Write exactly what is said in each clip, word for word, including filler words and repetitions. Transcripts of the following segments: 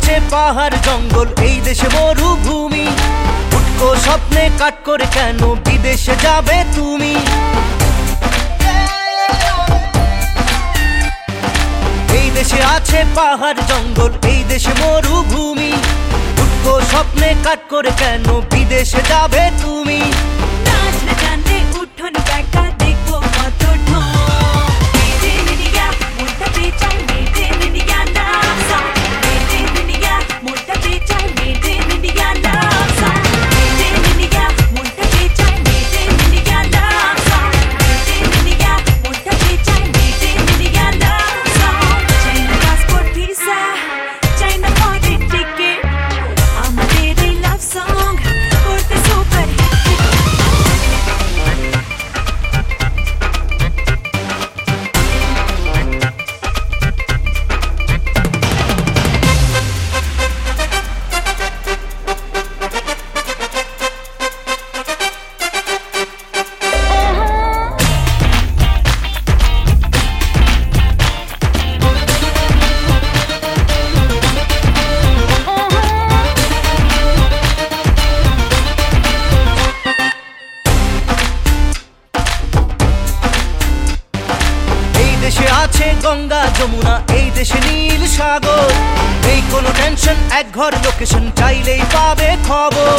আছে পাহাড় জঙ্গল, এই দেশে মরুভূমি। উটকো স্বপ্নে কাট করে কেন বিদেশে যাবে তুমি? এই দেশে আছে পাহাড় জঙ্গল, এই দেশে মরুভূমি। উটকো স্বপ্নে কাট করে কেন বিদেশে যাবে তুমি? নাচ না জানলে উঠোন বেকা দেখবো কত ঢং। Made in India, মোটা বেচাই Made in India love song. Made in India, মোটা বেচাই Made in India love song. Made in India, মোটা বেচাই Made in India love song. Made in India, মোটা বেচাই Made in India love song. China passport visa, China foreign ticket, আমাদের এই love song করতে super hit. দেশে আছে গঙ্গা যমুনা, এই দেশে নীল সাগর। এই কোনো টেনশন, এক ঘর লোকেশন, চাইলেই পাবে খবর।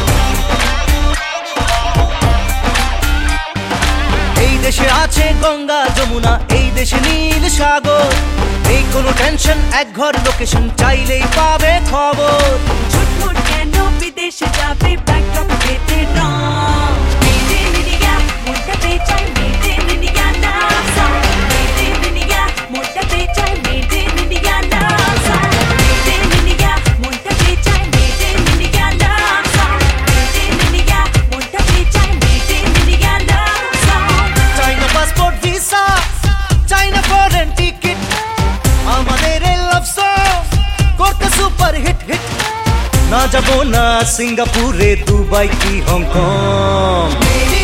এই দেশে আছে গঙ্গা যমুনা, এই দেশে নীল সাগর। এই কোনো টেনশন, এক ঘর লোকেশন, চাইলেই পাবে খবর। ঝুটমুট কেন বিদেশে যাবে ব্যাকড্রপ পেতে রং। Made in India, মোটা বেচাই Made in India love song. Made in India, মোটা বেচাই Made in India love song. Made in India, মোটা বেচাই Made in India love song. Made in India, মোটা বেচাই Made in India love song. চাইনা passport visa, চাইনা foreign ticket, আমাদের এই লাভ সং করতে সুপার হিট হিট। না যাবো না সিঙ্গাপুরে, দুবাই কি হংকং।